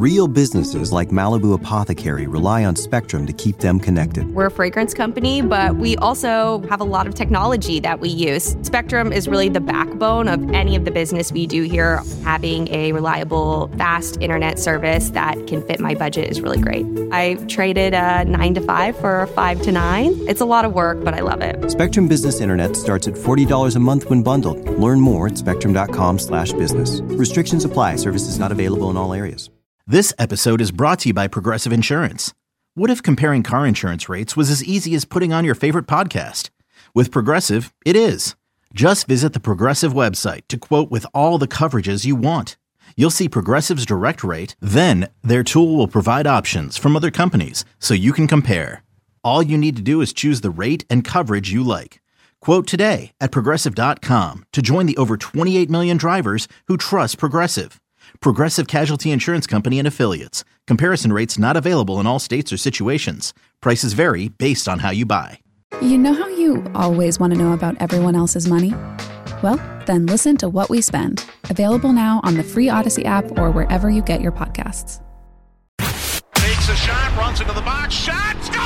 Real businesses like Malibu Apothecary rely on Spectrum to keep them connected. We're a fragrance company, but we also have a lot of technology that we use. Spectrum is really the backbone of any of the business we do here. Having a reliable, fast internet service that can fit my budget is really great. I traded a 9 to 5 for a 5 to 9. It's a lot of work, but I love it. Spectrum Business Internet starts at $40 a month when bundled. Learn more at spectrum.com/business. Restrictions apply. Services not available in all areas. This episode is brought to you by Progressive Insurance. What if comparing car insurance rates was as easy as putting on your favorite podcast? With Progressive, it is. Just visit the Progressive website to quote with all the coverages you want. You'll see Progressive's direct rate, then their tool will provide options from other companies so you can compare. All you need to do is choose the rate and coverage you like. Quote today at Progressive.com to join the over 28 million drivers who trust Progressive. Progressive Casualty Insurance Company and Affiliates. Comparison rates not available in all states or situations. Prices vary based on how you buy. You know how you always want to know about everyone else's money? Well, then listen to What We Spend. Available now on the free Odyssey app or wherever you get your podcasts. Takes a shot, runs into the box, shot, score!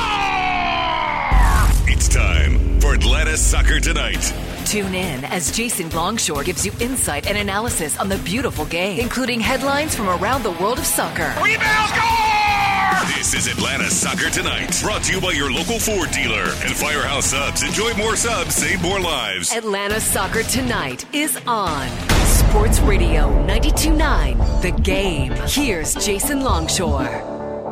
It's time for Atlanta Soccer Tonight. Tune in as Jason Longshore gives you insight and analysis on the beautiful game, including headlines from around the world of soccer. Rebound, score! This is Atlanta Soccer Tonight, brought to you by your local Ford dealer and Firehouse Subs. Enjoy more subs, save more lives. Atlanta Soccer Tonight is on Sports Radio 92.9 The Game. Here's Jason Longshore.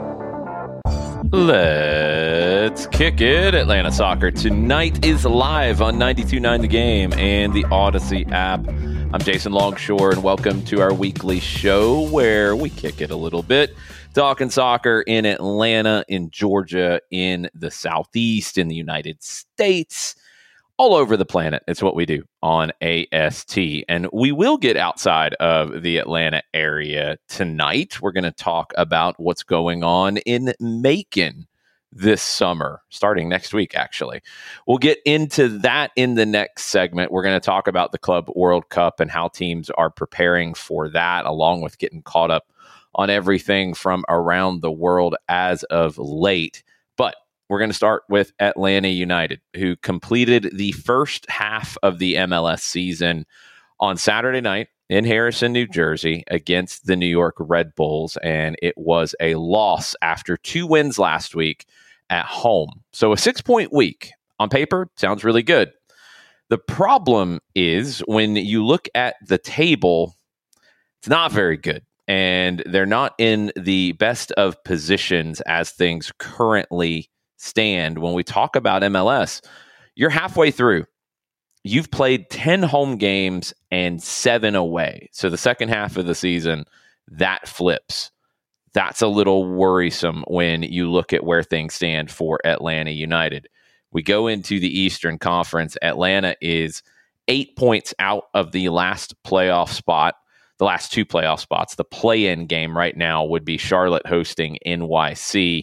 Let's kick it. Atlanta Soccer Tonight is live on 92.9 The Game and the Odyssey app. I'm Jason Longshore, and welcome to our weekly show where we kick it a little bit, talking soccer in Atlanta, in Georgia, in the Southeast, in the United States, all over the planet. It's what we do on AST. And we will get outside of the Atlanta area tonight. We're going to talk about what's going on in Macon this summer, starting next week, actually. We'll get into that in the next segment. We're going to talk about the Club World Cup and how teams are preparing for that, along with getting caught up on everything from around the world as of late. But we're going to start with Atlanta United, who completed the first half of the MLS season on Saturday night in Harrison, New Jersey, against the New York Red Bulls, and it was a loss after 2 wins last week at home. So a 6-point week on paper sounds really good. The problem is when you look at the table, it's not very good, and they're not in the best of positions as things currently stand. When we talk about MLS, you're halfway through. You've played 10 home games and 7 away. So the second half of the season, that flips. That's a little worrisome when you look at where things stand for Atlanta United. We go into the Eastern Conference. Atlanta is 8 points out of the last playoff spot, the last 2 playoff spots. The play-in game right now would be Charlotte hosting NYC,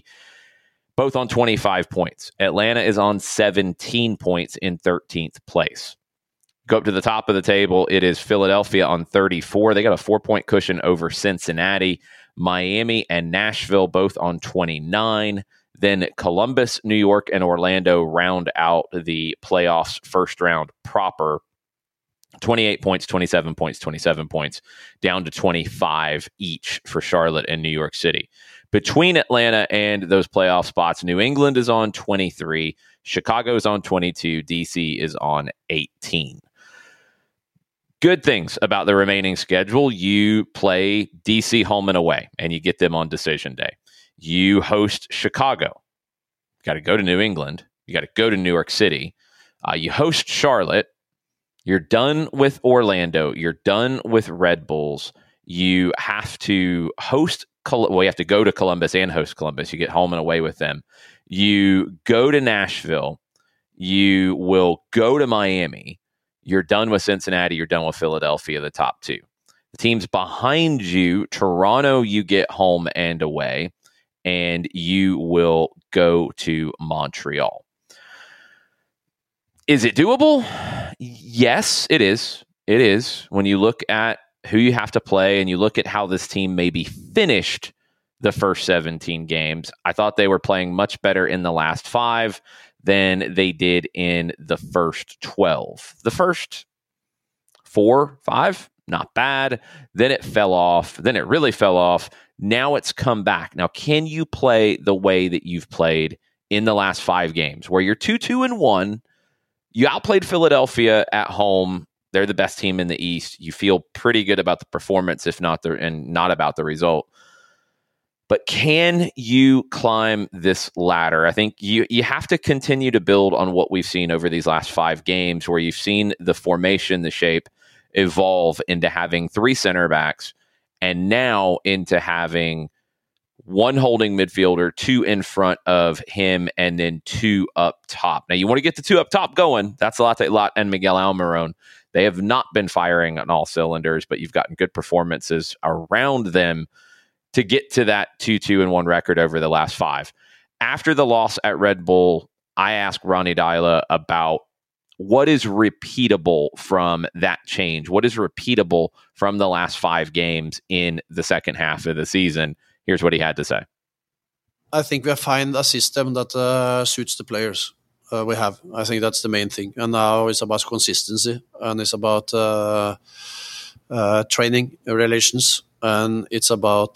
both on 25 points. Atlanta is on 17 points in 13th place. Go up to the top of the table. It is Philadelphia on 34. They got a 4-point cushion over Cincinnati. Miami and Nashville both on 29. Then Columbus, New York, and Orlando round out the playoffs first round proper. 28 points, 27 points, 27 points, down to 25 each for Charlotte and New York City. Between Atlanta and those playoff spots, New England is on 23, Chicago is on 22, DC is on 18. Good things about the remaining schedule. You play DC home and away, and you get them on decision day. You host Chicago. You got to go to New England. You got to go to New York City. You host Charlotte. You're done with Orlando. You're done with Red Bulls. You have to host. You have to go to Columbus and host Columbus. You get home and away with them. You go to Nashville. You will go to Miami. You're done with Cincinnati. You're done with Philadelphia, the top 2. The teams behind you, Toronto, you get home and away, and you will go to Montreal. Is it doable? Yes, it is. It is. When you look at who you have to play and you look at how this team may be finished the first 17 games. I thought they were playing much better in the last 5 than they did in the first 12. The first 4, 5, not bad. Then it fell off. Then it really fell off. Now it's come back. Now, can you play the way that you've played in the last 5 games, where you're 2-2-1? You outplayed Philadelphia at home. They're the best team in the East. You feel pretty good about the performance, if not and not about the result. But can you climb this ladder? I think you have to continue to build on what we've seen over these last 5 games, where you've seen the formation, the shape evolve into having 3 center backs, and now into having 1 holding midfielder, 2 in front of him, and then 2 up top. Now, you want to get the 2 up top going. That's Latte Lot and Miguel Almiron. They have not been firing on all cylinders, but you've gotten good performances around them to get to that 2-2-1 record over the last 5. After the loss at Red Bull, I asked Ronny Deila about what is repeatable from that change. What is repeatable from the last 5 games in the second half of the season? Here's what he had to say. I think we have found a system that suits the players we have. I think that's the main thing. And now it's about consistency, and it's about training relations, and it's about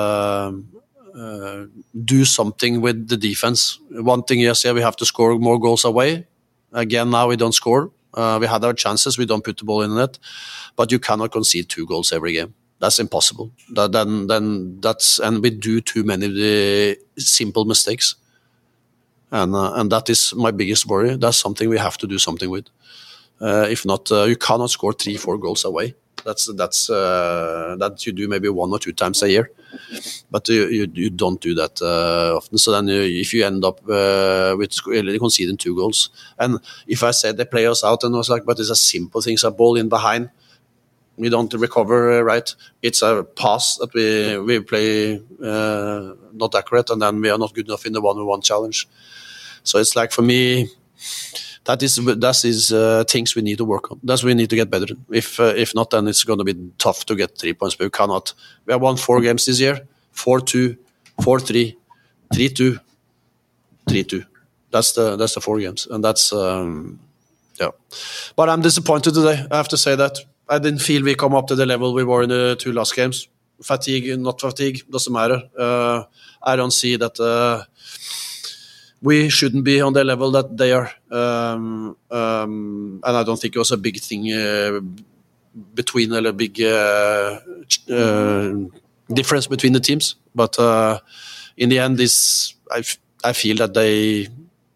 do something with the defense. One thing, yes, we have to score more goals away. Again, now we don't score. We had our chances. We don't put the ball in the net. But you cannot concede 2 goals every game. That's impossible. Then that's, and we do too many of the simple mistakes. And that is my biggest worry. That's something we have to do something with. If not, you cannot score 3-4 goals away. That you do maybe 1 or 2 times a year, but you don't do that often. So then if you end up with conceding 2 goals, and if I said they play us out and I was like, but it's a simple thing, it's a ball in behind, we don't recover right. It's a pass that we play not accurate, and then we are not good enough in the 1-on-1 challenge. So it's like, for me, that is things we need to work on. That's what we need to get better. If not, then it's going to be tough to get 3 points. But we cannot. We have won 4 games this year: 4-2, 4-3, 3-2, 3-2. That's the 4 games, and that's yeah. But I'm disappointed today. I have to say that I didn't feel we come up to the level we were in the 2 last games. Fatigue, not fatigue, doesn't matter. I don't see that. We shouldn't be on the level that they are. And I don't think it was a big thing between a big difference between the teams. But in the end, I feel that they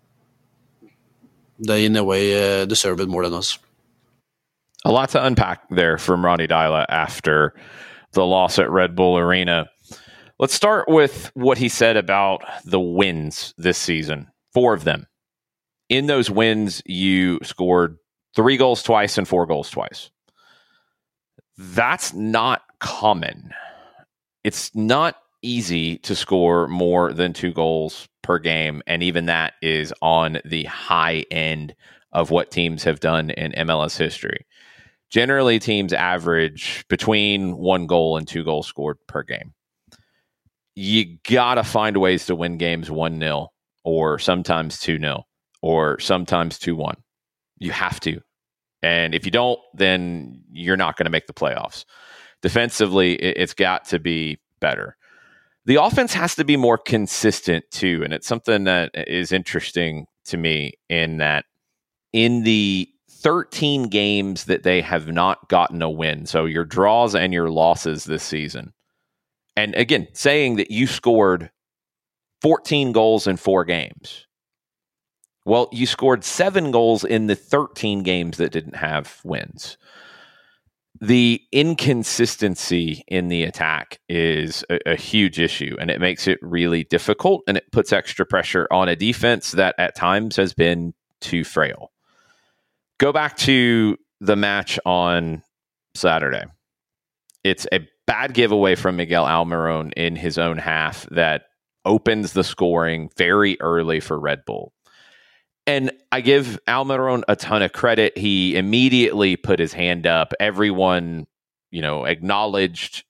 in a way deserve it more than us. A lot to unpack there from Ronny Deila after the loss at Red Bull Arena. Let's start with what he said about the wins this season. 4 of them. In those wins, you scored 3 goals twice and 4 goals twice. That's not common. It's not easy to score more than 2 goals per game, and even that is on the high end of what teams have done in MLS history. Generally, teams average between 1 goal and 2 goals scored per game. You gotta find ways to win games 1-0, or sometimes 2-0, or sometimes 2-1. You have to. And if you don't, then you're not going to make the playoffs. Defensively, it's got to be better. The offense has to be more consistent too, and it's something that is interesting to me in that in the 13 games that they have not gotten a win, so your draws and your losses this season, and again, saying that you scored 14 goals in 4 games. Well, you scored 7 goals in the 13 games that didn't have wins. The inconsistency in the attack is a huge issue, and it makes it really difficult, and it puts extra pressure on a defense that at times has been too frail. Go back to the match on Saturday. It's a bad giveaway from Miguel Almiron in his own half that opens the scoring very early for Red Bull. And I give Almiron a ton of credit. He immediately put his hand up. Everyone, acknowledged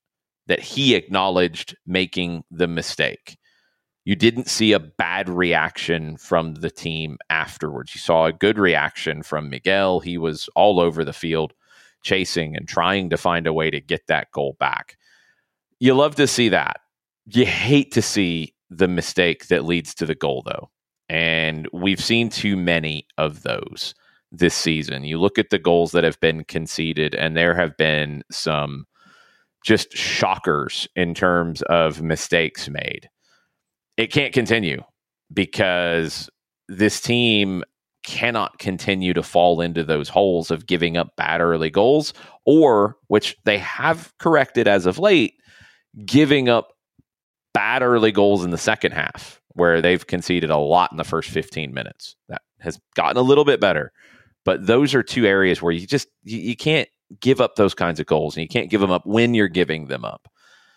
that he acknowledged making the mistake. You didn't see a bad reaction from the team afterwards. You saw a good reaction from Miguel. He was all over the field chasing and trying to find a way to get that goal back. You love to see that. You hate to see the mistake that leads to the goal, though. And we've seen too many of those this season. You look at the goals that have been conceded, and there have been some just shockers in terms of mistakes made. It can't continue because this team cannot continue to fall into those holes of giving up bad early goals, or, which they have corrected as of late, giving up bad early goals in the second half, where they've conceded a lot in the first 15 minutes. That has gotten a little bit better. But those are two areas where you can't give up those kinds of goals, and you can't give them up when you're giving them up.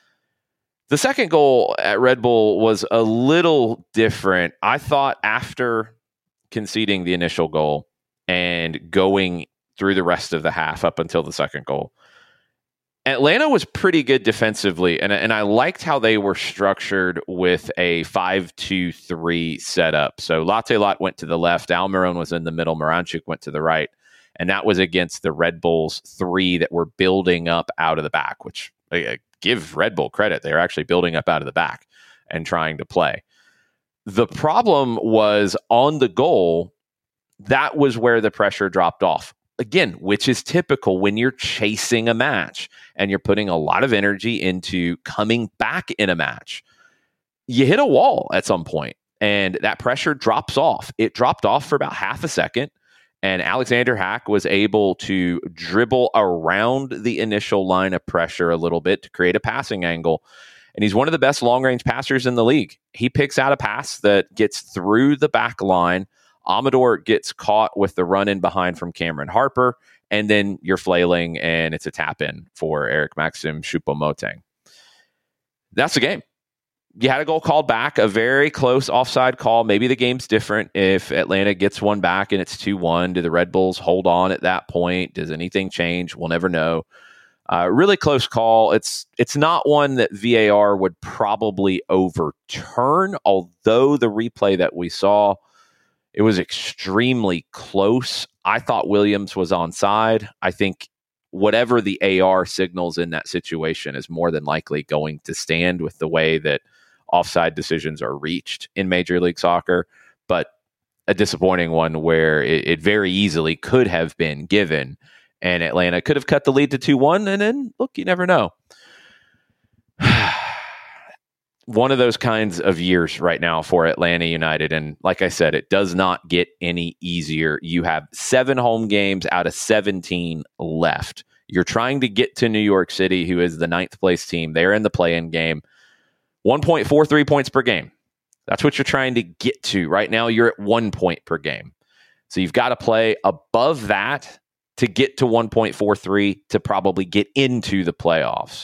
The second goal at Red Bull was a little different. I thought after conceding the initial goal and going through the rest of the half up until the second goal, Atlanta was pretty good defensively, and I liked how they were structured with a 5-2-3 setup. So Lattelat went to the left, Almiron was in the middle, Moranchuk went to the right, and that was against the Red Bulls 3 that were building up out of the back, which give Red Bull credit. They're actually building up out of the back and trying to play. The problem was on the goal, that was where the pressure dropped off. Again, which is typical when you're chasing a match and you're putting a lot of energy into coming back in a match. You hit a wall at some point and that pressure drops off. It dropped off for about half a second, and Alexander Hack was able to dribble around the initial line of pressure a little bit to create a passing angle. And he's one of the best long-range passers in the league. He picks out a pass that gets through the back line. Amador gets caught with the run in behind from Cameron Harper, and then you're flailing, and it's a tap in for Eric Maxim Choupo-Moting. That's the game. You had a goal called back, a very close offside call. Maybe the game's different if Atlanta gets one back and it's 2-1. Do the Red Bulls hold on at that point? Does anything change? We'll never know. Really close call. It's not one that VAR would probably overturn, although the replay that we saw, it was extremely close. I thought Williams was onside. I think whatever the AR signals in that situation is more than likely going to stand with the way that offside decisions are reached in Major League Soccer, but a disappointing one where it very easily could have been given, and Atlanta could have cut the lead to 2-1, and then, look, you never know. One of those kinds of years right now for Atlanta United. And like I said, it does not get any easier. You have 7 home games out of 17 left. You're trying to get to New York City, who is the 9th place team. They're in the play-in game. 1.43 points per game. That's what you're trying to get to. Right now, you're at 1 point per game. So you've got to play above that to get to 1.43 to probably get into the playoffs.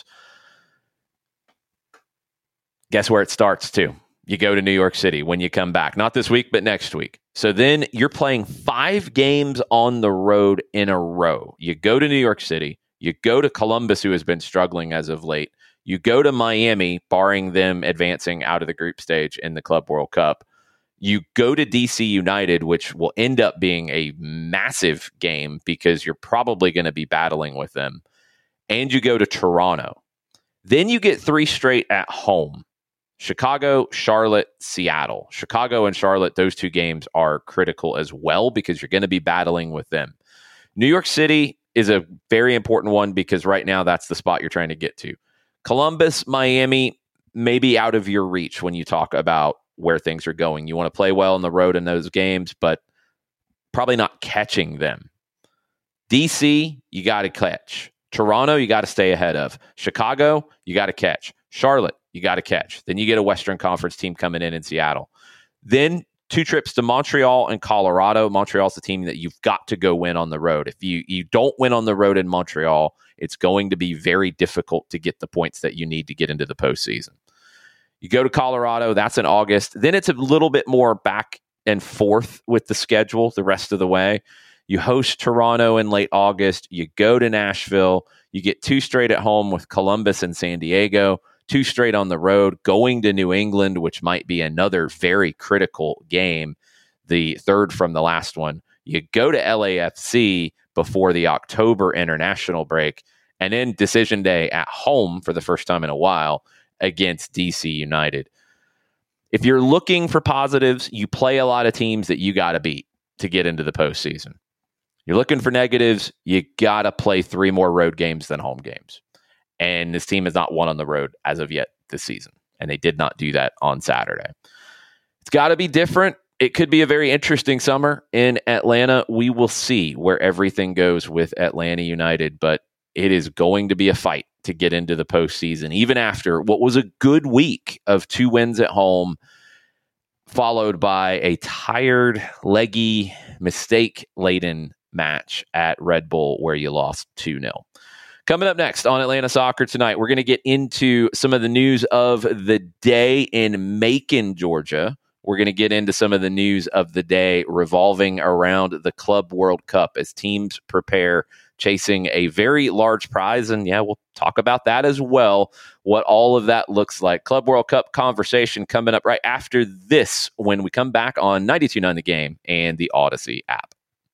Guess where it starts, too? You go to New York City when you come back. Not this week, but next week. So then you're playing 5 games on the road in a row. You go to New York City. You go to Columbus, who has been struggling as of late. You go to Miami, barring them advancing out of the group stage in the Club World Cup. You go to DC United, which will end up being a massive game because you're probably going to be battling with them. And you go to Toronto. Then you get 3 straight at home. Chicago, Charlotte, Seattle. Chicago and Charlotte, those 2 games are critical as well because you're going to be battling with them. New York City is a very important one because right now that's the spot you're trying to get to. Columbus, Miami, maybe out of your reach when you talk about where things are going. You want to play well on the road in those games, but probably not catching them. DC, you got to catch. Toronto, you got to stay ahead of. Chicago, you got to catch. Charlotte, you got to catch. Then you get a Western Conference team coming in Seattle. Then 2 trips to Montreal and Colorado. Montreal's the team that you've got to go win on the road. If you don't win on the road in Montreal, it's going to be very difficult to get the points that you need to get into the postseason. You go to Colorado, that's in August. Then it's a little bit more back and forth with the schedule the rest of the way. You host Toronto in late August. You go to Nashville. You get 2 straight at home with Columbus and San Diego, 2 straight on the road, going to New England, which might be another very critical game, the third from the last one. You go to LAFC before the October international break, and then decision day at home for the first time in a while against DC United. If you're looking for positives, you play a lot of teams that you got to beat to get into the postseason. You're looking for negatives, you got to play 3 more road games than home games. And this team has not won on the road as of yet this season, and they did not do that on Saturday. It's got to be different. It could be a very interesting summer in Atlanta. We will see where everything goes with Atlanta United, but it is going to be a fight to get into the postseason, even after what was a good week of 2 wins at home, followed by a tired, leggy, mistake-laden match at Red Bull where you lost 2-0. Coming up next on Atlanta Soccer Tonight, we're going to get into some of the news of the day in Macon, Georgia. We're going to get into some of the news of the day revolving around the Club World Cup as teams prepare, chasing a very large prize. And yeah, we'll talk about that as well, what all of that looks like. Club World Cup conversation coming up right after this when we come back on 92.9 The Game and the Odyssey app.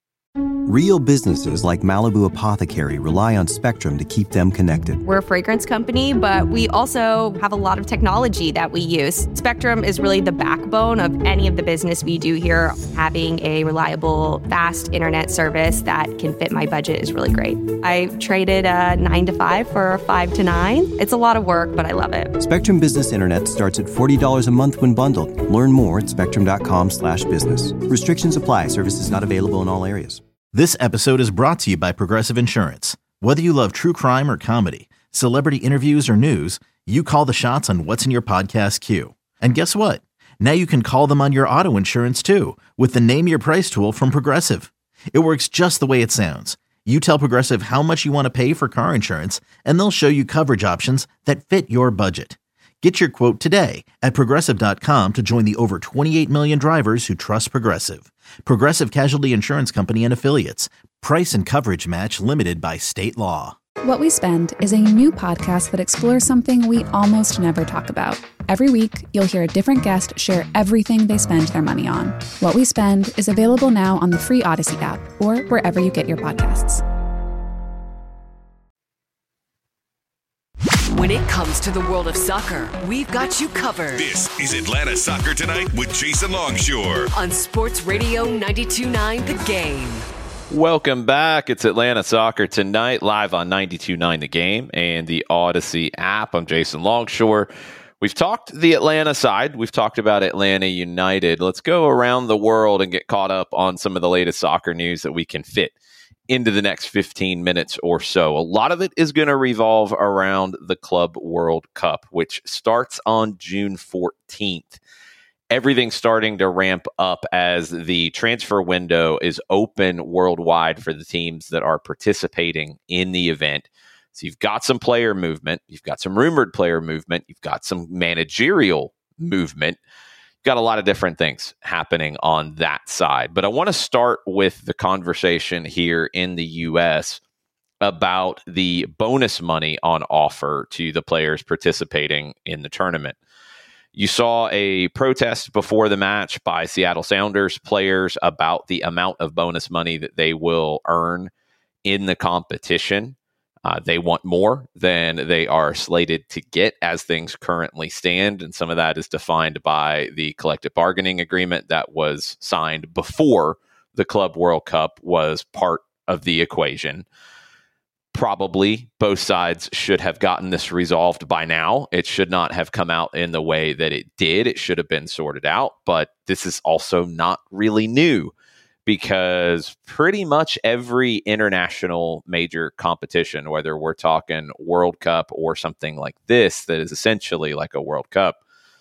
Real businesses like Malibu Apothecary rely on Spectrum to keep them connected. We're a fragrance company, but we also have a lot of technology that we use. Spectrum is really the backbone of any of the business we do here. Having a reliable, fast internet service that can fit my budget is really great. I traded a 9 to 5 for a 5 to 9. It's a lot of work, but I love it. Spectrum Business Internet starts at $40 a month when bundled. Learn more at spectrum.com/business. Restrictions apply. Services not available in all areas. This episode is brought to you by Progressive Insurance. Whether you love true crime or comedy, celebrity interviews or news, you call the shots on what's in your podcast queue. And guess what? Now you can call them on your auto insurance too with the Name Your Price tool from Progressive. It works just the way it sounds. You tell Progressive how much you want to pay for car insurance, and they'll show you coverage options that fit your budget. Get your quote today at Progressive.com to join the over 28 million drivers who trust Progressive. Progressive Casualty Insurance Company and Affiliates. Price and coverage match limited by state law. What We Spend is a new podcast that explores something we almost never talk about. Every week, you'll hear a different guest share everything they spend their money on. What We Spend is available now on the free Odyssey app or wherever you get your podcasts. When it comes to the world of soccer, we've got you covered. This is Atlanta Soccer Tonight with Jason Longshore on Sports Radio 92.9 The Game. Welcome back. It's Atlanta Soccer Tonight, live on 92.9 The Game and the Odyssey app. I'm Jason Longshore. We've talked the Atlanta side. We've talked about Atlanta United. Let's go around the world and get caught up on some of the latest soccer news that we can fit into the next 15 minutes or so. A lot of it is going to revolve around the Club World Cup, which starts on June 14th. Everything's starting to ramp up as the transfer window is open worldwide for the teams that are participating in the event. So you've got some player movement, you've got some rumored player movement, you've got some managerial movement. Got a lot of different things happening on that side. But I want to start with the conversation here in the U.S. about the bonus money on offer to the players participating in the tournament. You saw a protest before the match by Seattle Sounders players about the amount of bonus money that they will earn in the competition. They want more than they are slated to get as things currently stand. And some of that is defined by the collective bargaining agreement that was signed before the Club World Cup was part of the equation. Probably both sides should have gotten this resolved by now. It should not have come out in the way that it did. It should have been sorted out. But this is also not really new, because pretty much every international major competition, whether we're talking World Cup or something like this, that is essentially like a World Cup,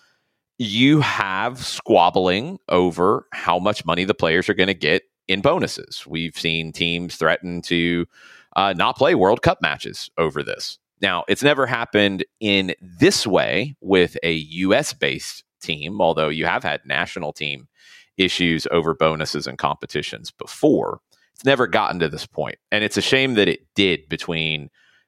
you have squabbling over how much money the players are going to get in bonuses. We've seen teams threaten to not play World Cup matches over this. Now, it's never happened in this way with a U.S.-based team, although you have had national team issues over bonuses and competitions before. It's never gotten to this point. And it's a shame that it did between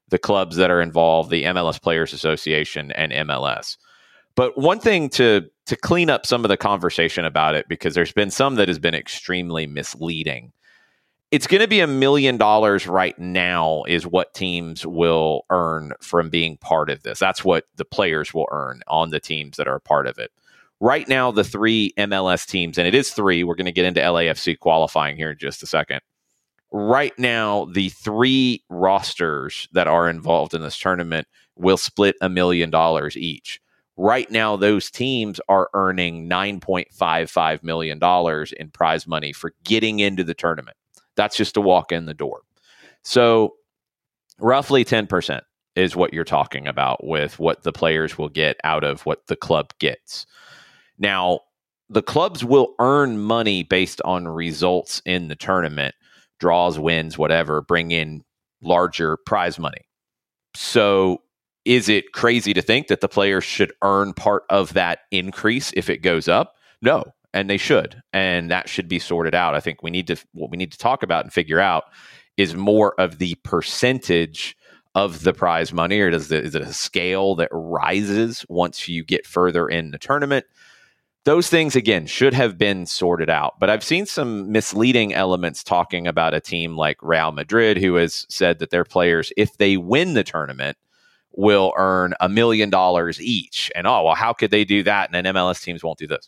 the clubs that are involved, the MLS Players Association and MLS. But one thing to clean up some of the conversation about it, because there's been some that has been extremely misleading. It's going to be $1 million right now is what teams will earn from being part of this. That's what the players will earn on the teams that are a part of it. Right now, the 3 MLS teams, and it is 3, we're going to get into LAFC qualifying here in just a second. Right now, the 3 rosters that are involved in this tournament will split $1 million each. Right now, those teams are earning $9.55 million in prize money for getting into the tournament. That's just to walk in the door. So roughly 10% is what you're talking about with what the players will get out of what the club gets. Now, the clubs will earn money based on results in the tournament, draws, wins, whatever, bring in larger prize money. So is it crazy to think that the players should earn part of that increase if it goes up? No. And they should, and that should be sorted out. I think what we need to talk about and figure out is more of the percentage of the prize money, or is it a scale that rises once you get further in the tournament? Those things, again, should have been sorted out. But I've seen some misleading elements talking about a team like Real Madrid, who has said that their players, if they win the tournament, will earn $1 million each. And, how could they do that? And then MLS teams won't do this.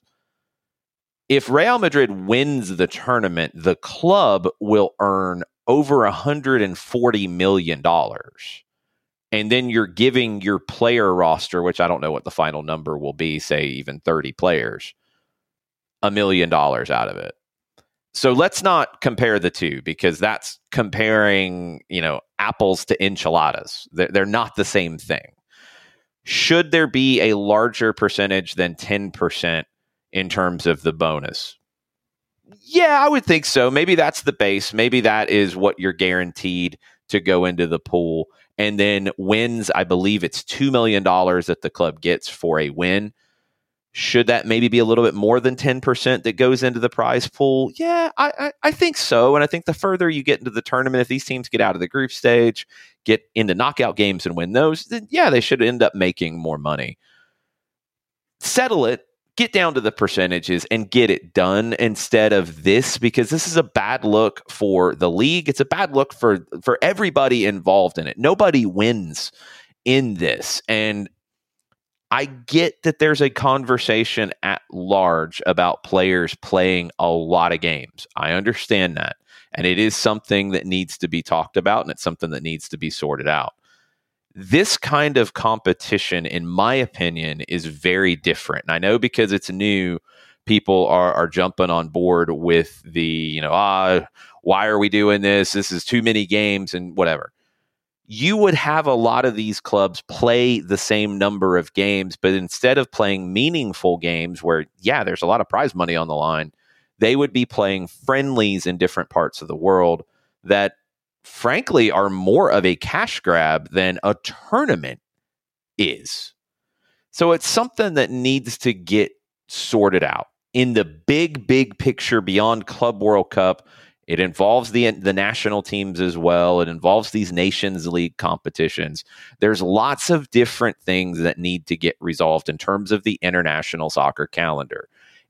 If Real Madrid wins the tournament, the club will earn over $140 million. And then you're giving your player roster, which I don't know what the final number will be, say even 30 players, $1 million out of it. So let's not compare the two, because that's comparing, apples to enchiladas. They're not the same thing. Should there be a larger percentage than 10% in terms of the bonus? Yeah, I would think so. Maybe that's the base. Maybe that is what you're guaranteed to go into the pool. And then wins, I believe it's $2 million that the club gets for a win. Should that maybe be a little bit more than 10% that goes into the prize pool? Yeah, I think so. And I think the further you get into the tournament, if these teams get out of the group stage, get into knockout games and win those, then yeah, they should end up making more money. Settle it. Get down to the percentages and get it done instead of this, because this is a bad look for the league. It's a bad look for everybody involved in it. Nobody wins in this. And I get that there's a conversation at large about players playing a lot of games. I understand that. And it is something that needs to be talked about, and it's something that needs to be sorted out. This kind of competition, in my opinion, is very different. And I know because it's new, people are jumping on board with the, why are we doing this? This is too many games and whatever. You would have a lot of these clubs play the same number of games, but instead of playing meaningful games where, yeah, there's a lot of prize money on the line, they would be playing friendlies in different parts of the world that frankly are more of a cash grab than a tournament is. So it's something that needs to get sorted out in the big picture beyond Club World Cup. It involves the national teams as well. It involves these Nations League competitions. There's lots of different things that need to get resolved in terms of the international soccer calendar.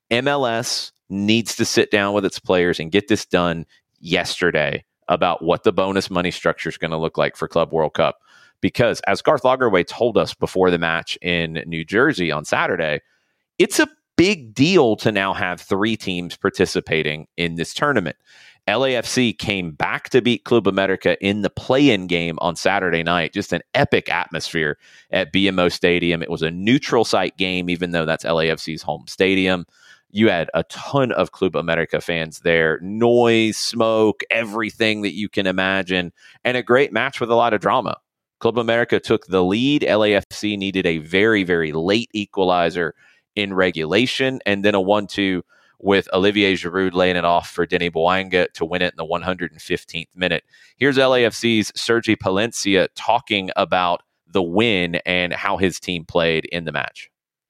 MLS needs to sit down with its players and get this done yesterday about what the bonus money structure is going to look like for Club World Cup. Because as Garth Lagerwey told us before the match in New Jersey on Saturday, it's a big deal to now have 3 teams participating in this tournament. LAFC came back to beat Club America in the play-in game on Saturday night. Just an epic atmosphere at BMO Stadium. It was a neutral site game, even though that's LAFC's home stadium. You had a ton of Club America fans there. Noise, smoke, everything that you can imagine. And a great match with a lot of drama. Club America took the lead. LAFC needed a very, very late equalizer in regulation. And then a 1-2 with Olivier Giroud laying it off for Denis Bouanga to win it in the 115th minute. Here's LAFC's Sergi Palencia talking about the win and how his team played in the match.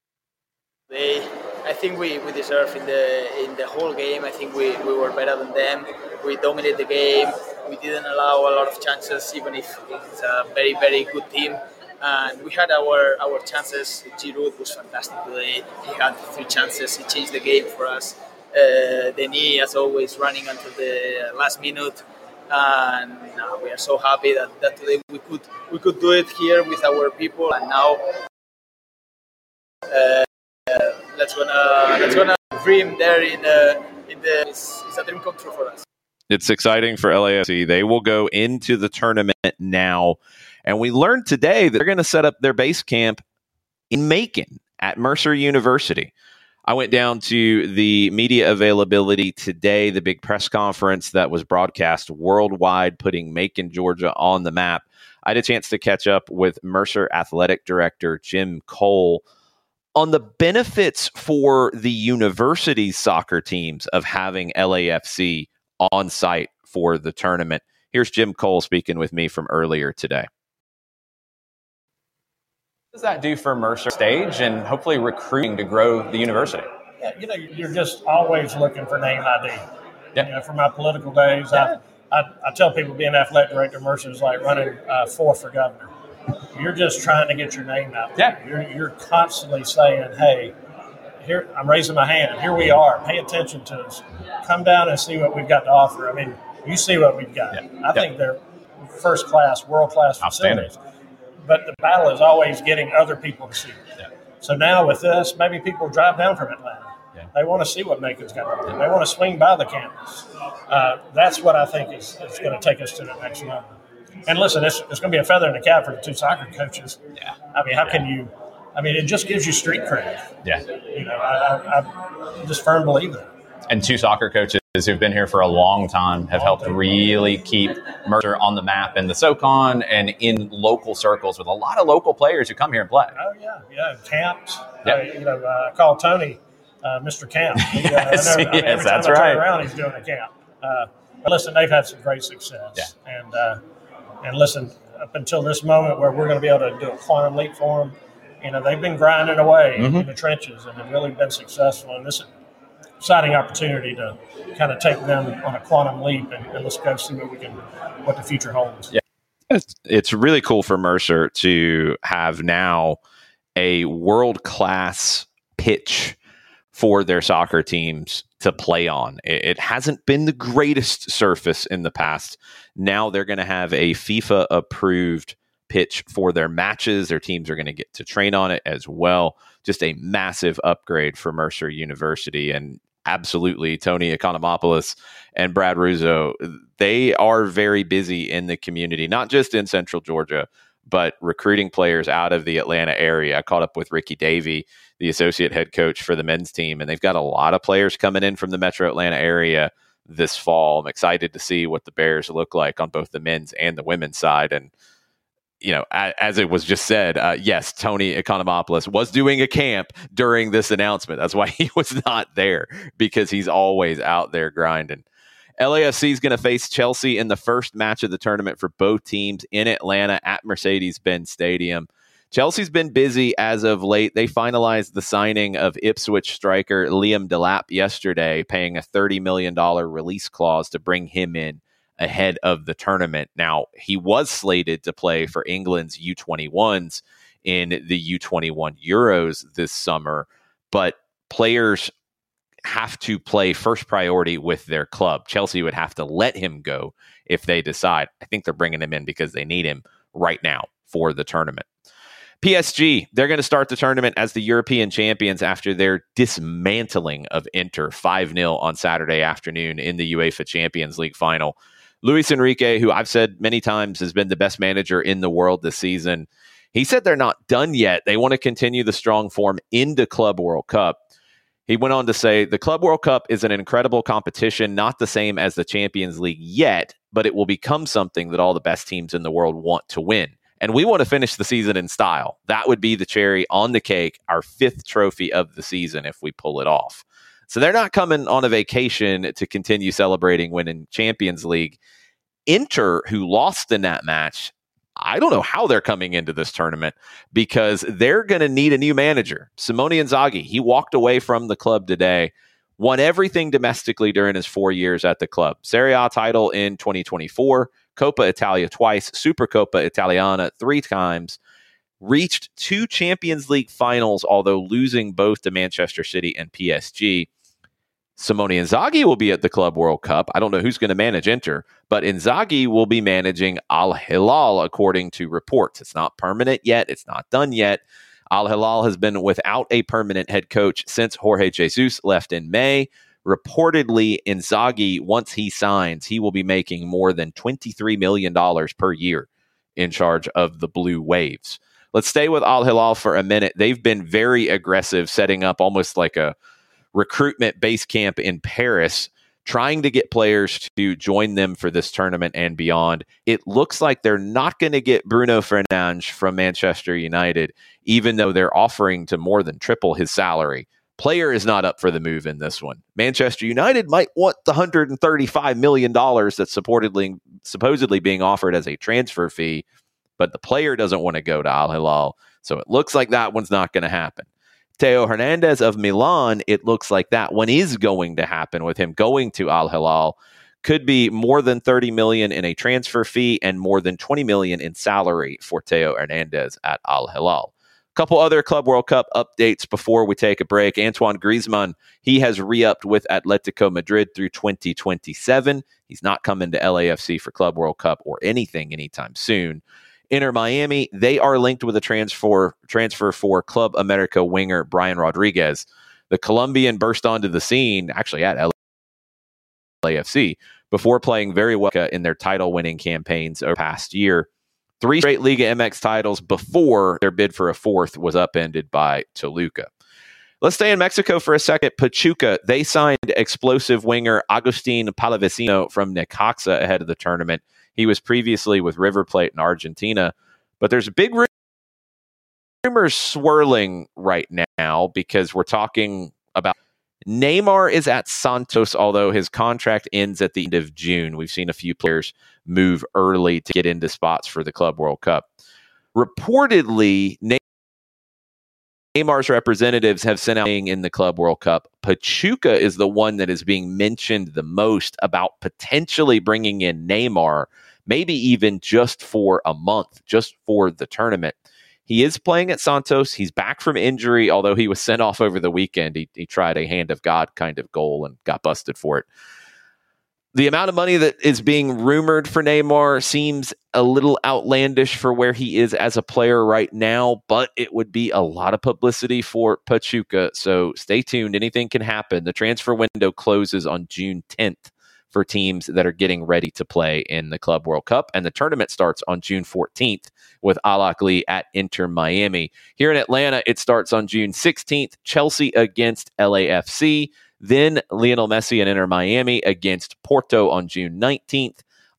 I think we deserve in the whole game. I think we were better than them. We dominated the game. We didn't allow a lot of chances, even if it's a very, very good team. And we had our chances. Giroud was fantastic today. He had 3 chances. He changed the game for us. Denis, as always, running until the last minute. And we are so happy that today we could do it here with our people. And now let's gonna dream there in the it's a dream come true for us. It's exciting for LAFC. They will go into the tournament now. And we learned today that they're going to set up their base camp in Macon at Mercer University. I went down to the media availability today, the big press conference that was broadcast worldwide, putting Macon, Georgia on the map. I had a chance to catch up with Mercer Athletic Director Jim Cole on the benefits for the university's soccer teams of having LAFC on site for the tournament. Here's Jim Cole speaking with me from earlier today. What does that do for Mercer stage and hopefully recruiting to grow the university? Yeah, you're just always looking for name ID. Yeah. From my political days, I tell people being athletic director at Mercer is like running for governor. You're just trying to get your name out. Yeah. You're constantly saying, hey, here I'm raising my hand. Here we are. Pay attention to us. Come down and see what we've got to offer. I mean, you see what we've got. Yeah. I think they're first-class, world-class facilities. But the battle is always getting other people to see it. Yeah. So now with this, maybe people drive down from Atlanta. Yeah. They want to see what Macon's got to do. They want to swing by the campus. That's what I think is going to take us to the next level. And listen, it's going to be a feather in the cap for the 2 soccer coaches. Yeah. I mean, how can you – I mean, it just gives you street cred. Yeah. I'm just firm believer. And 2 soccer coaches who've been here for a long time have helped really keep Mercer on the map in the SoCon and in local circles with a lot of local players who come here and play. Oh, yeah. Camps. Yep. I call Tony Mr. Camp. Yes, every time that's I turn right. around, he's doing a camp. But listen, they've had some great success. Yeah. And listen, up until this moment where we're going to be able to do a quantum leap for them, they've been grinding away in the trenches and have really been successful. And this exciting opportunity to kind of take them on a quantum leap and let's go see what the future holds. Yeah. It's really cool for Mercer to have now a world-class pitch for their soccer teams to play on. It hasn't been the greatest surface in the past. Now they're going to have a FIFA-approved pitch for their matches. Their teams are going to get to train on it as well. Just a massive upgrade for Mercer University. And absolutely, Tony Economopoulos and Brad Russo, they are very busy in the community, not just in Central Georgia, but recruiting players out of the Atlanta area. I caught up with Ricky Davey, the associate head coach for the men's team, and they've got a lot of players coming in from the metro Atlanta area this fall. I'm excited to see what the Bears look like on both the men's and the women's side. And as it was just said, yes, Tony Economopoulos was doing a camp during this announcement. That's why he was not there, because he's always out there grinding. LAFC is going to face Chelsea in the first match of the tournament for both teams in Atlanta at Mercedes-Benz Stadium. Chelsea's been busy as of late. They finalized the signing of Ipswich striker Liam Delap yesterday, paying a $30 million release clause to bring him in ahead of the tournament. Now, he was slated to play for England's U21s in the U21 Euros this summer, but players have to play first priority with their club. Chelsea would have to let him go if they decide. I think they're bringing him in because they need him right now for the tournament. PSG, they're going to start the tournament as the European champions after their dismantling of Inter 5-0 on Saturday afternoon in the UEFA Champions League final. Luis Enrique, who I've said many times has been the best manager in the world this season, he said they're not done yet. They want to continue the strong form into Club World Cup. He went on to say, the Club World Cup is an incredible competition, not the same as the Champions League yet, but it will become something that all the best teams in the world want to win. And we want to finish the season in style. That would be the cherry on the cake, our 5th trophy of the season if we pull it off. So they're not coming on a vacation to continue celebrating winning Champions League. Inter, who lost in that match, I don't know how they're coming into this tournament because they're going to need a new manager. Simone Inzaghi, he walked away from the club today. won everything domestically during his 4 years at the club. Serie A title in 2024, Coppa Italia twice, Supercoppa Italiana 3 times, reached 2 Champions League finals, although losing both to Manchester City and PSG. Simone Inzaghi will be at the Club World Cup. I don't know who's going to manage Inter, but Inzaghi will be managing Al Hilal, according to reports. It's not permanent yet. It's not done yet. Al Hilal has been without a permanent head coach since Jorge Jesus left in May. Reportedly, Inzaghi, once he signs, he will be making more than $23 million per year in charge of the Blue Waves. Let's stay with Al Hilal for a minute. They've been very aggressive, setting up almost like a recruitment base camp in Paris, trying to get players to join them for this tournament and beyond. It looks like they're not going to get Bruno Fernandes from Manchester United, even though they're offering to more than triple his salary. Player is not up for the move in this one. Manchester United might want the $135 million that's supposedly being offered as a transfer fee, but the player doesn't want to go to Al Hilal, so it looks like that one's not going to happen. Theo Hernandez of Milan, it looks like that one is going to happen with him going to Al Hilal. Could be more than $30 million in a transfer fee and more than $20 million in salary for Theo Hernandez at Al Hilal. A couple other Club World Cup updates before we take a break. Antoine Griezmann, he has re-upped with Atletico Madrid through 2027. He's not coming to LAFC for Club World Cup or anything anytime soon. Inter Miami, they are linked with a transfer for Club America winger Brian Rodriguez. The Colombian burst onto the scene, actually at LAFC, before playing very well in their title-winning campaigns over the past year. 3 straight Liga MX titles before their bid for a 4th was upended by Toluca. Let's stay in Mexico for a second. Pachuca, they signed explosive winger Agustin Palavecino from Necaxa ahead of the tournament. He was previously with River Plate in Argentina, but there's big rumors swirling right now because we're talking about Neymar is at Santos, although his contract ends at the end of June. We've seen a few players move early to get into spots for the Club World Cup. Reportedly, Neymar's representatives have sent out in the Club World Cup. Pachuca is the one that is being mentioned the most about potentially bringing in Neymar, maybe even just for a month, just for the tournament. He is playing at Santos. He's back from injury, although he was sent off over the weekend. He tried a hand of God kind of goal and got busted for it. The amount of money that is being rumored for Neymar seems a little outlandish for where he is as a player right now, but it would be a lot of publicity for Pachuca, so stay tuned. Anything can happen. The transfer window closes on June 10th for teams that are getting ready to play in the Club World Cup, and the tournament starts on June 14th with Al Ahly at Inter Miami. Here in Atlanta, it starts on June 16th, Chelsea against LAFC. Then Lionel Messi and Inter Miami against Porto on June 19th.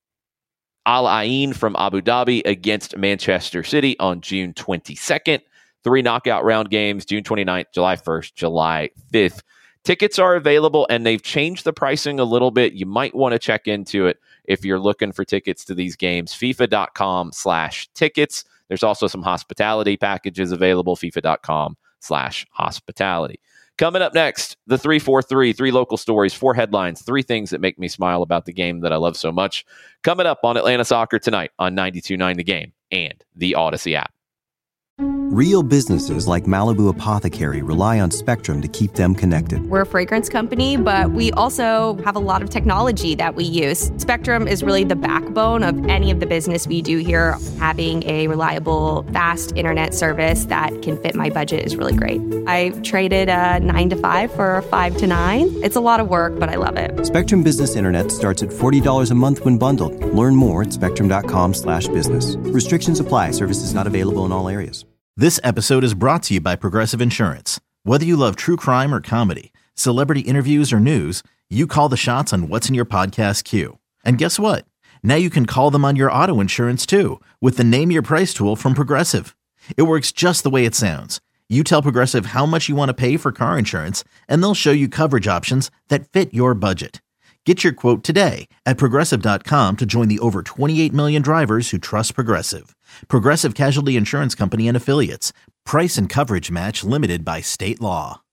Al Ain from Abu Dhabi against Manchester City on June 22nd. 3 knockout round games, June 29th, July 1st, July 5th. Tickets are available, and they've changed the pricing a little bit. You might want to check into it if you're looking for tickets to these games. FIFA.com/tickets. There's also some hospitality packages available. FIFA.com/hospitality. Coming up next, the 3-4-3, 3 local stories, 4 headlines, 3 things that make me smile about the game that I love so much. Coming up on Atlanta Soccer tonight on 92.9 The Game and the Odyssey app. Real businesses like Malibu Apothecary rely on Spectrum to keep them connected. We're a fragrance company, but we also have a lot of technology that we use. Spectrum is really the backbone of any of the business we do here. Having a reliable, fast internet service that can fit my budget is really great. I traded a 9 to 5 for a 5 to 9. It's a lot of work, but I love it. Spectrum Business Internet starts at $40 a month when bundled. Learn more at spectrum.com/business. Restrictions apply. Services not available in all areas. This episode is brought to you by Progressive Insurance. Whether you love true crime or comedy, celebrity interviews or news, you call the shots on what's in your podcast queue. And guess what? Now you can call them on your auto insurance too with the Name Your Price tool from Progressive. It works just the way it sounds. You tell Progressive how much you want to pay for car insurance, and they'll show you coverage options that fit your budget. Get your quote today at Progressive.com to join the over 28 million drivers who trust Progressive. Progressive Casualty Insurance Company and Affiliates. Price and coverage match limited by state law.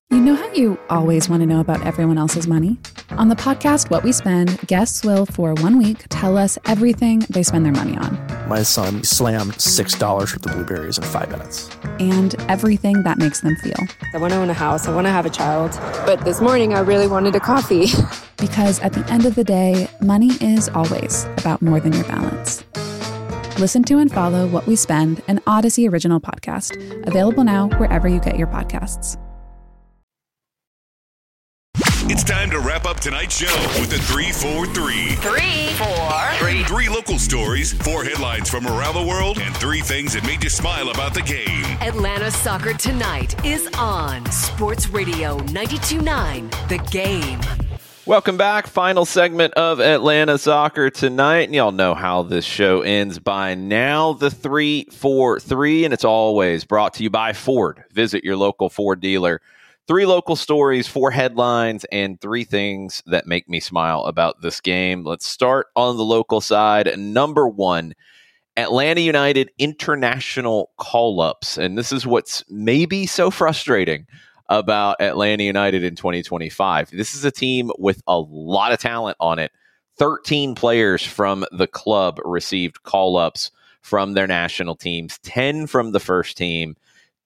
You know how you always want to know about everyone else's money? On the podcast What We Spend, guests will, for 1 week, tell us everything they spend their money on. My son slammed $6 worth of blueberries in 5 minutes. And everything that makes them feel. I want to own a house. I want to have a child. But this morning, I really wanted a coffee. Because at the end of the day, money is always about more than your balance. Listen to and follow What We Spend, an Odyssey original podcast. Available now wherever you get your podcasts. It's time to wrap up tonight's show with the 3-4-3. 3-4-3. 3 local stories, 4 headlines from around the world, and 3 things that made you smile about the game. Atlanta Soccer Tonight is on Sports Radio 92.9 The Game. Welcome back. Final segment of Atlanta Soccer Tonight. And y'all know how this show ends by now. The 3-4-3. And it's always brought to you by Ford. Visit your local Ford dealer. 3 local stories, 4 headlines, and 3 things that make me smile about this game. Let's start on the local side. Number 1, Atlanta United international call-ups. And this is what's maybe so frustrating about Atlanta United in 2025. This is a team with a lot of talent on it. 13 players from the club received call-ups from their national teams, 10 from the first team,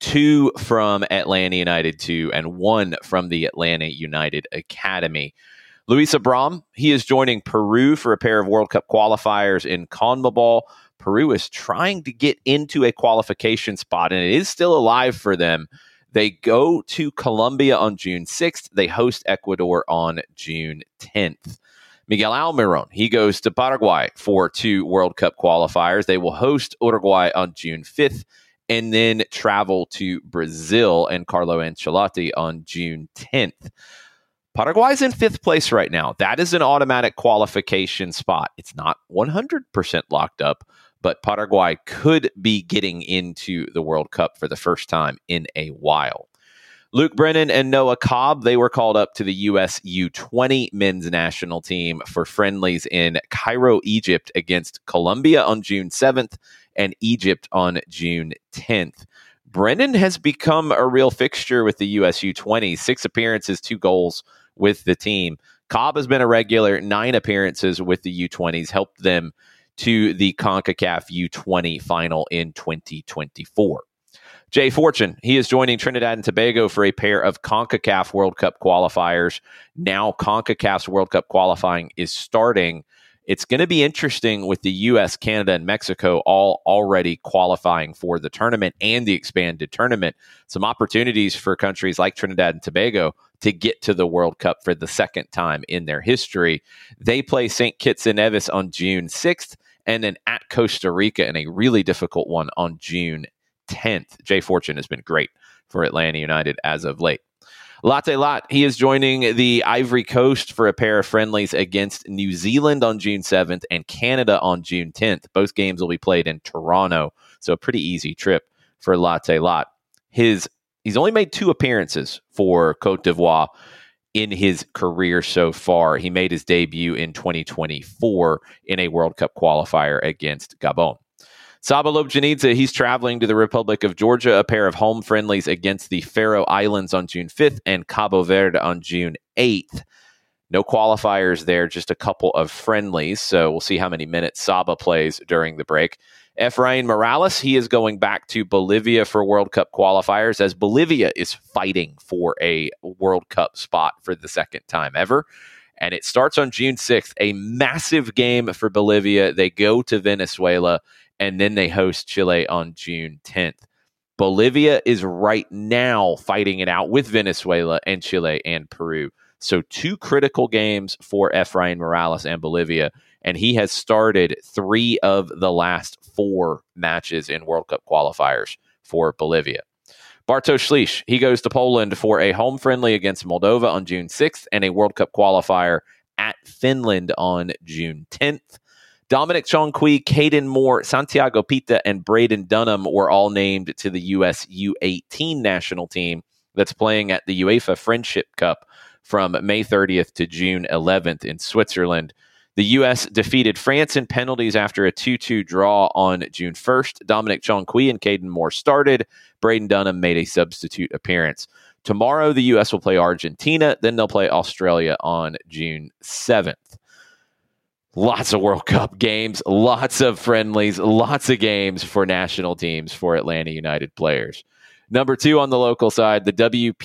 2 from Atlanta United 2, and 1 from the Atlanta United Academy. Luis Abram, he is joining Peru for a pair of World Cup qualifiers in CONMEBOL. Peru is trying to get into a qualification spot, and it is still alive for them. They go to Colombia on June 6th. They host Ecuador on June 10th. Miguel Almiron, he goes to Paraguay for 2 World Cup qualifiers. They will host Uruguay on June 5th and then travel to Brazil and Carlo Ancelotti on June 10th. Paraguay's in 5th place right now. That is an automatic qualification spot. It's not 100% locked up, but Paraguay could be getting into the World Cup for the first time in a while. Luke Brennan and Noah Cobb, they were called up to the U.S. U20 men's national team for friendlies in Cairo, Egypt against Colombia on June 7th and Egypt on June 10th. Brennan has become a real fixture with the U.S. U20, 6 appearances, 2 goals with the team. Cobb has been a regular, 9 appearances with the U20s, helped them to the CONCACAF U20 final in 2024. Jay Fortune, he is joining Trinidad and Tobago for a pair of CONCACAF World Cup qualifiers. Now CONCACAF's World Cup qualifying is starting. It's going to be interesting with the U.S., Canada, and Mexico all already qualifying for the tournament and the expanded tournament. Some opportunities for countries like Trinidad and Tobago to get to the World Cup for the second time in their history. They play St. Kitts and Nevis on June 6th and then at Costa Rica in a really difficult one on June 10th. Jay Fortune has been great for Atlanta United as of late. Latte Lot, he is joining the Ivory Coast for a pair of friendlies against New Zealand on June 7th and Canada on June 10th. Both games will be played in Toronto, so a pretty easy trip for Latte Lot. He's only made 2 appearances for Côte d'Ivoire in his career so far. He made his debut in 2024 in a World Cup qualifier against Gabon. Saba Lobjanidze, he's traveling to the Republic of Georgia, a pair of home friendlies against the Faroe Islands on June 5th and Cabo Verde on June 8th. No qualifiers there, just a couple of friendlies, so we'll see how many minutes Saba plays during the break. Efrain Morales, he is going back to Bolivia for World Cup qualifiers as Bolivia is fighting for a World Cup spot for the second time ever. And it starts on June 6th, a massive game for Bolivia. They go to Venezuela, and then they host Chile on June 10th. Bolivia is right now fighting it out with Venezuela and Chile and Peru. So 2 critical games for Efrain Morales and Bolivia, and he has started 3 of the last 4 matches in World Cup qualifiers for Bolivia. Bartosz Ślisz, he goes to Poland for a home friendly against Moldova on June 6th and a World Cup qualifier at Finland on June 10th. Dominic Chonqui, Caden Moore, Santiago Pita, and Braden Dunham were all named to the U.S. U18 national team that's playing at the UEFA Friendship Cup from May 30th to June 11th in Switzerland. The U.S. defeated France in penalties after a 2-2 draw on June 1st. Dominic Chonqui and Caden Moore started. Braden Dunham made a substitute appearance. Tomorrow, the U.S. will play Argentina. Then they'll play Australia on June 7th. Lots of World Cup games, lots of friendlies, lots of games for national teams for Atlanta United players. Number 2 on the local side, the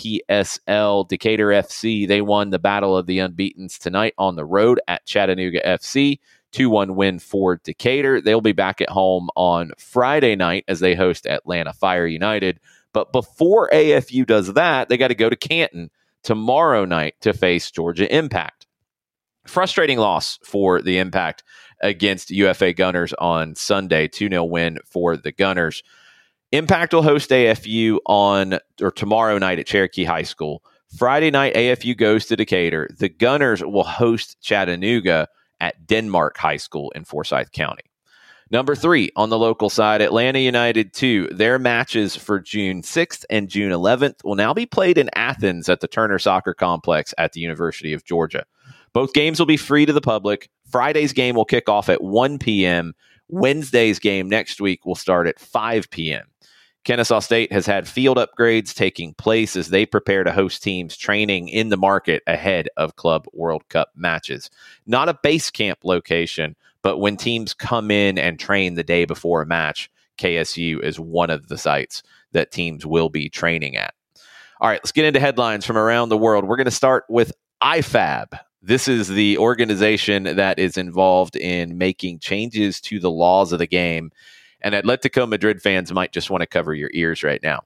WPSL Decatur FC. They won the Battle of the Unbeatens tonight on the road at Chattanooga FC. 2-1 win for Decatur. They'll be back at home on Friday night as they host Atlanta Fire United. But before AFU does that, they got to go to Canton tomorrow night to face Georgia Impact. Frustrating loss for the Impact against UFA Gunners on Sunday. 2-0 win for the Gunners. Impact will host AFU tomorrow night at Cherokee High School. Friday night, AFU goes to Decatur. The Gunners will host Chattanooga at Denmark High School in Forsyth County. Number 3 on the local side, Atlanta United 2. Their matches for June 6th and June 11th will now be played in Athens at the Turner Soccer Complex at the University of Georgia. Both games will be free to the public. Friday's game will kick off at 1 p.m. Wednesday's game next week will start at 5 p.m. Kennesaw State has had field upgrades taking place as they prepare to host teams training in the market ahead of Club World Cup matches. Not a base camp location, but when teams come in and train the day before a match, KSU is one of the sites that teams will be training at. All right, let's get into headlines from around the world. We're going to start with IFAB. This is the organization that is involved in making changes to the laws of the game. And Atletico Madrid fans might just want to cover your ears right now.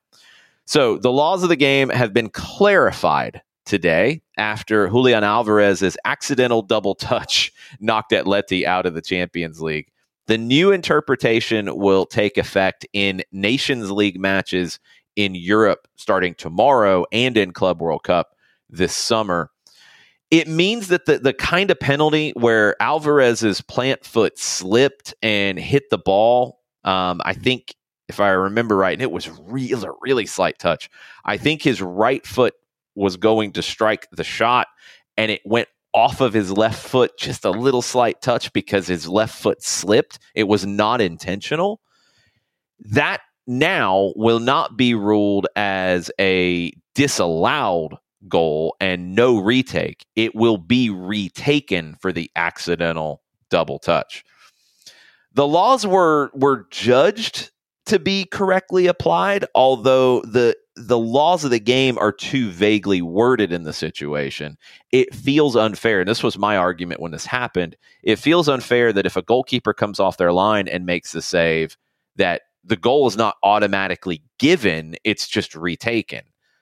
So the laws of the game have been clarified today after Julian Alvarez's accidental double touch knocked Atleti out of the Champions League. The new interpretation will take effect in Nations League matches in Europe starting tomorrow and in Club World Cup this summer. It means that the kind of penalty where Alvarez's plant foot slipped and hit the ball, I think, if I remember right, and it was a really slight touch, I think his right foot was going to strike the shot, and it went off of his left foot, just a little slight touch because his left foot slipped. It was not intentional. That now will not be ruled as a disallowed goal and no retake. It will be retaken for the accidental double touch. The laws were judged to be correctly applied, although the laws of the game are too vaguely worded in the situation. It feels unfair, and this was my argument when this happened. It feels unfair that if a goalkeeper comes off their line and makes the save, that the goal is not automatically given, it's just retaken.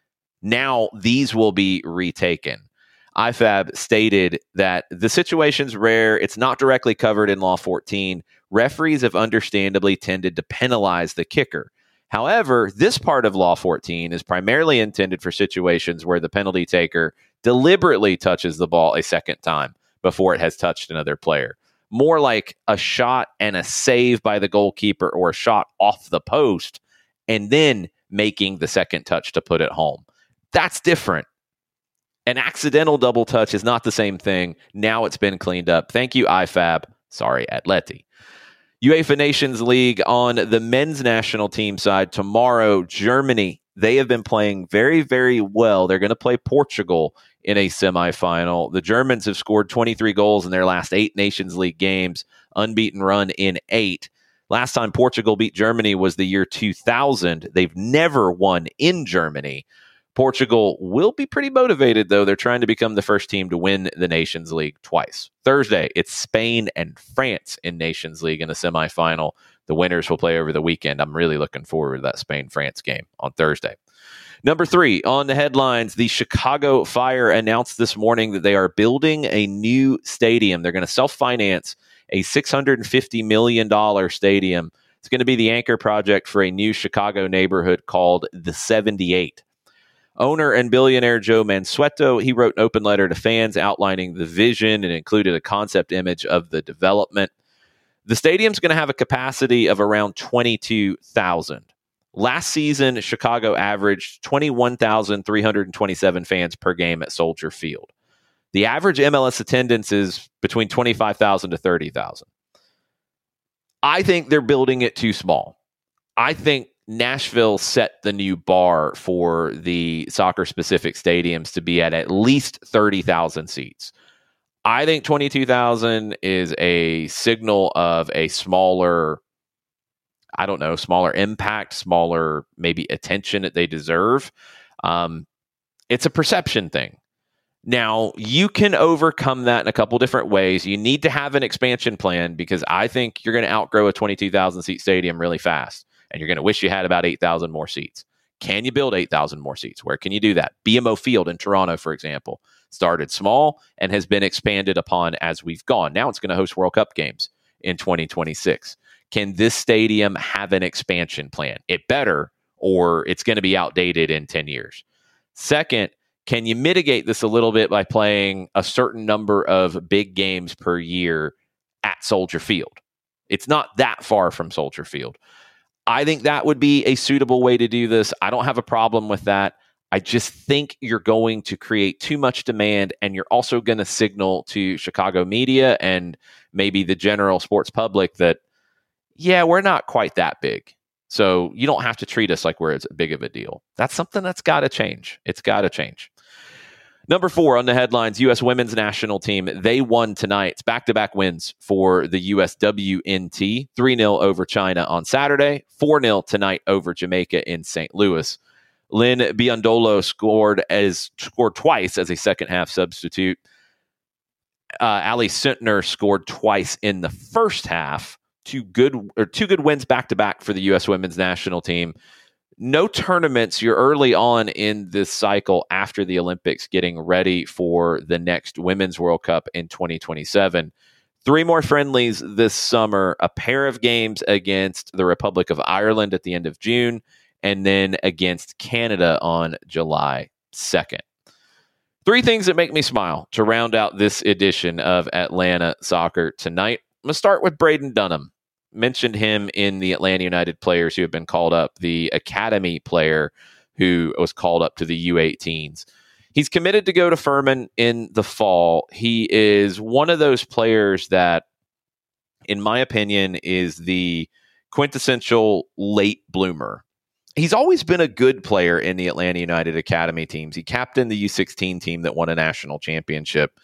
Now these will be retaken. IFAB stated that the situation's rare. It's not directly covered in Law 14. Referees have understandably tended to penalize the kicker. However, this part of Law 14 is primarily intended for situations where the penalty taker deliberately touches the ball a second time before it has touched another player. More like a shot and a save by the goalkeeper or a shot off the post and then making the second touch to put it home. That's different. An accidental double touch is not the same thing. Now it's been cleaned up. Thank you, IFAB. Sorry, Atleti. UEFA Nations League on the men's national team side. Tomorrow, Germany. They have been playing very, very well. They're going to play Portugal in a semifinal. The Germans have scored 23 goals in their last 8 Nations League games, unbeaten run in 8. Last time Portugal beat Germany was the year 2000. They've never won in Germany. Portugal will be pretty motivated, though. They're trying to become the first team to win the Nations League twice. Thursday, it's Spain and France in Nations League in the semifinal. The winners will play over the weekend. I'm really looking forward to that Spain-France game on Thursday. Number 3 on the headlines, the Chicago Fire announced this morning that they are building a new stadium. They're going to self-finance a $650 million stadium. It's going to be the anchor project for a new Chicago neighborhood called the 78. Owner and billionaire Joe Mansueto, he wrote an open letter to fans outlining the vision and included a concept image of the development. The stadium's going to have a capacity of around 22,000. Last season, Chicago averaged 21,327 fans per game at Soldier Field. The average MLS attendance is between 25,000 to 30,000. I think they're building it too small. I think Nashville set the new bar for the soccer-specific stadiums to be at least 30,000 seats. I think 22,000 is a signal of a smaller impact, smaller maybe attention that they deserve. It's a perception thing. Now, you can overcome that in a couple different ways. You need to have an expansion plan because I think you're going to outgrow a 22,000 seat stadium really fast, and you're going to wish you had about 8,000 more seats. Can you build 8,000 more seats? Where can you do that? BMO Field in Toronto, for example, started small and has been expanded upon as we've gone. Now it's going to host World Cup games in 2026. Can this stadium have an expansion plan? It better, or it's going to be outdated in 10 years. Second, can you mitigate this a little bit by playing a certain number of big games per year at Soldier Field? It's not that far from Soldier Field. I think that would be a suitable way to do this. I don't have a problem with that. I just think you're going to create too much demand, and you're also going to signal to Chicago media and maybe the general sports public that, yeah, we're not quite that big. So you don't have to treat us like we're as big of a deal. That's something that's got to change. It's got to change. Number 4 on the headlines, U.S. women's national team. They won tonight. It's back-to-back wins for the USWNT. 3-0 over China on Saturday. 4-0 tonight over Jamaica in St. Louis. Lynn Biondolo scored twice as a second-half substitute. Ali Sintner scored twice in the first half. Two good wins back-to-back for the U.S. women's national team. No tournaments. You're early on in this cycle after the Olympics, getting ready for the next Women's World Cup in 2027. 3 more friendlies this summer, a pair of games against the Republic of Ireland at the end of June, and then against Canada on July 2nd. 3 things that make me smile to round out this edition of Atlanta Soccer Tonight. I'm going to start with Braden Dunham. Mentioned him in the Atlanta United players who have been called up, the academy player who was called up to the U18s. He's committed to go to Furman in the fall. He is one of those players that, in my opinion, is the quintessential late bloomer. He's always been a good player in the Atlanta United academy teams. He captained the U16 team that won a national championship.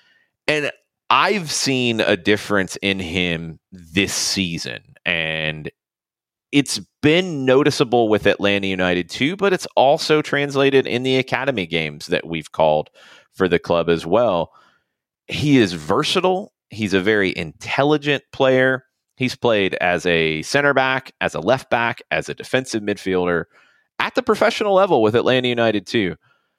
And I've seen a difference in him this season, and it's been noticeable with Atlanta United too, but it's also translated in the academy games that we've called for the club as well. He is versatile. He's a very intelligent player. He's played as a center back, as a left back, as a defensive midfielder at the professional level with Atlanta United too.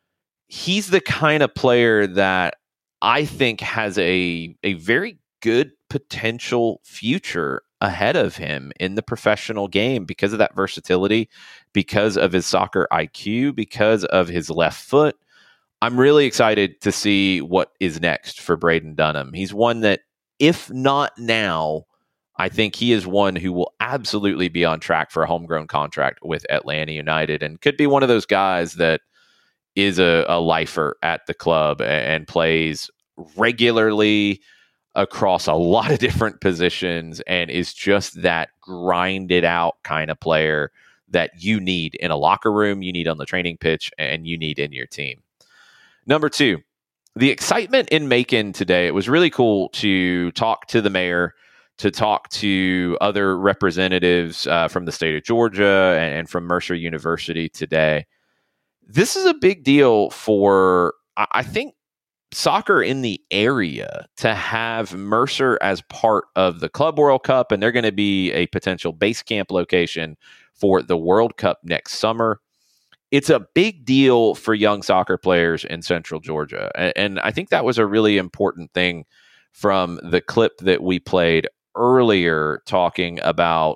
He's the kind of player that I think has a very good potential future ahead of him in the professional game because of that versatility, because of his soccer IQ, because of his left foot. I'm really excited to see what is next for Braden Dunham. He's one that, if not now, I think he is one who will absolutely be on track for a homegrown contract with Atlanta United and could be one of those guys that is a lifer at the club and plays regularly across a lot of different positions and is just that grinded out kind of player that you need in a locker room, you need on the training pitch, and you need in your team. Number 2, the excitement in Macon today. It was really cool to talk to the mayor, to talk to other representatives from the state of Georgia and from Mercer University today. This is a big deal for, I think, soccer in the area to have Mercer as part of the Club World Cup, and they're going to be a potential base camp location for the World Cup next summer. It's a big deal for young soccer players in Central Georgia, and I think that was a really important thing from the clip that we played earlier talking about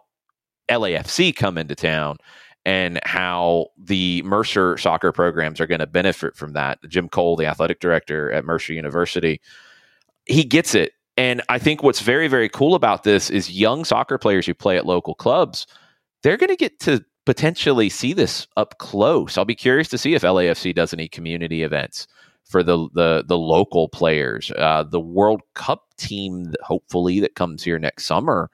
LAFC coming to town and how the Mercer soccer programs are going to benefit from that. Jim Cole, the athletic director at Mercer University, he gets it. And I think what's very, very cool about this is young soccer players who play at local clubs, they're going to get to potentially see this up close. I'll be curious to see if LAFC does any community events for the local players. The World Cup team, hopefully, that comes here next summer,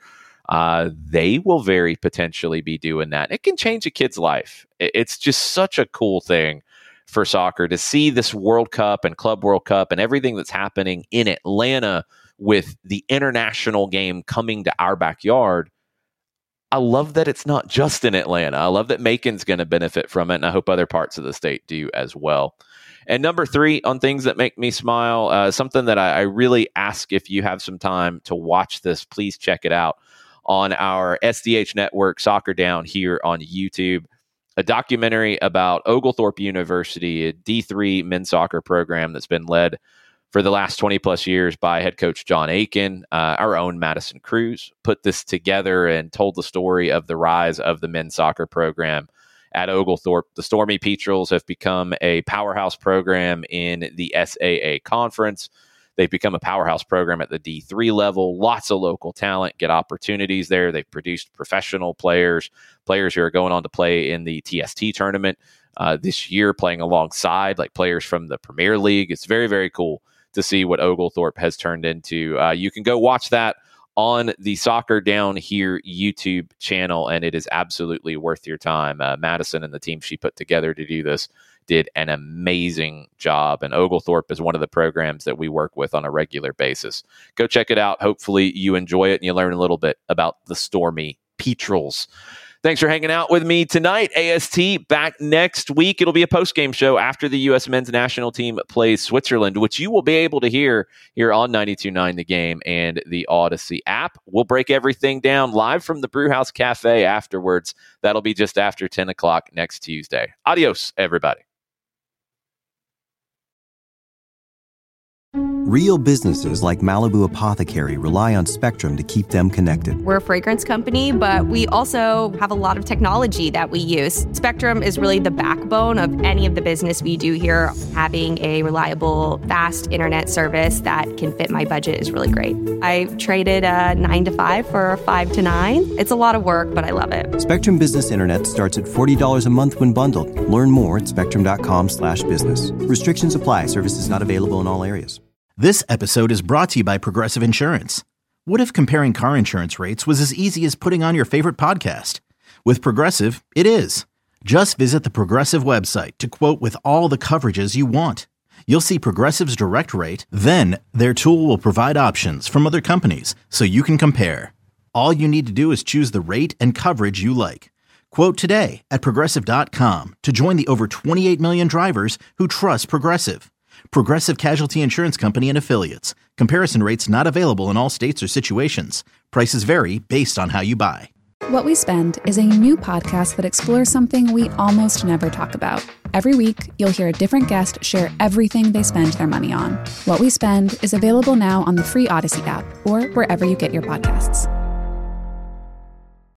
they will very potentially be doing that. It can change a kid's life. It's just such a cool thing for soccer to see this World Cup and Club World Cup and everything that's happening in Atlanta with the international game coming to our backyard. I love that it's not just in Atlanta. I love that Macon's going to benefit from it, and I hope other parts of the state do as well. And number 3 on things that make me smile, something that I really ask if you have some time to watch this, please check it out on our SDH network, Soccer Down, here on YouTube. A documentary about Oglethorpe University, a D3 men's soccer program that's been led for the last 20 plus years by head coach John Aiken. Our own Madison Cruz put this together and told the story of the rise of the men's soccer program at Oglethorpe. The Stormy Petrels have become a powerhouse program in the SAA conference. They've become a powerhouse program at the D3 level. Lots of local talent get opportunities there. They've produced professional players who are going on to play in the TST tournament this year, playing alongside like players from the Premier League. It's very, very cool to see what Oglethorpe has turned into. You can go watch that on the Soccer Down Here YouTube channel, and it is absolutely worth your time. Madison and the team she put together to do this did an amazing job, and Oglethorpe is one of the programs that we work with on a regular basis. Go check it out. Hopefully you enjoy it and you learn a little bit about the Stormy Petrels. Thanks for hanging out with me tonight. AST back next week. It'll be a post-game show after the U.S. men's national team plays Switzerland, which you will be able to hear here on 92.9 The Game and the Odyssey app. We'll break everything down live from the Brewhouse Cafe afterwards. That'll be just after 10 o'clock next Tuesday. Adios, everybody. Real businesses like Malibu Apothecary rely on Spectrum to keep them connected. We're a fragrance company, but we also have a lot of technology that we use. Spectrum is really the backbone of any of the business we do here. Having a reliable, fast internet service that can fit my budget is really great. I traded a 9 to 5 for a 5 to 9. It's a lot of work, but I love it. Spectrum Business Internet starts at $40 a month when bundled. Learn more at spectrum.com/business. Restrictions apply. Services not available in all areas. This episode is brought to you by Progressive Insurance. What if comparing car insurance rates was as easy as putting on your favorite podcast? With Progressive, it is. Just visit the Progressive website to quote with all the coverages you want. You'll see Progressive's direct rate, then their tool will provide options from other companies so you can compare. All you need to do is choose the rate and coverage you like. Quote today at Progressive.com to join the over 28 million drivers who trust Progressive. Progressive Casualty Insurance Company and Affiliates. Comparison rates not available in all states or situations. Prices vary based on how you buy. What We Spend is a new podcast that explores something we almost never talk about. Every week, you'll hear a different guest share everything they spend their money on. What We Spend is available now on the free Odyssey app or wherever you get your podcasts.